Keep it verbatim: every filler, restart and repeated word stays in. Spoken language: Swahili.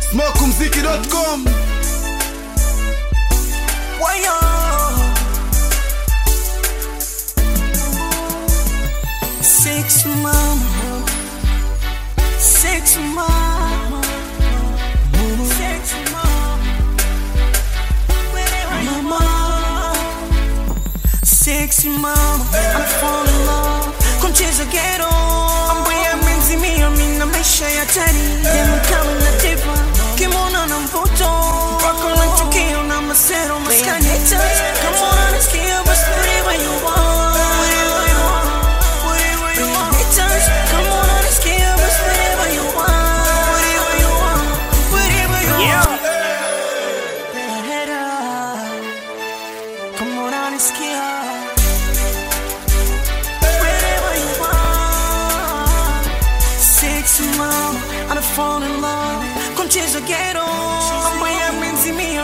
smoke mziki dot com. Wayo Sexy mama, sexy mama, sexy mama, mama, sexy mama, I'm falling in love. Kumcheza ghetto, ambaye amenizimia mimi na maisha ya tani. Demu kama natipa, kimona na mvuto, mpaka nachukia na masero maskani. Come on, let's kill, but whatever you want, whatever you want, whatever you want. Come on, let's kill, but whatever you want, whatever you want, whatever you want. Put your head up. Come on, let's kill. Sexy mama, I'm falling in love. Kumcheza ghetto, ambaye amenizimia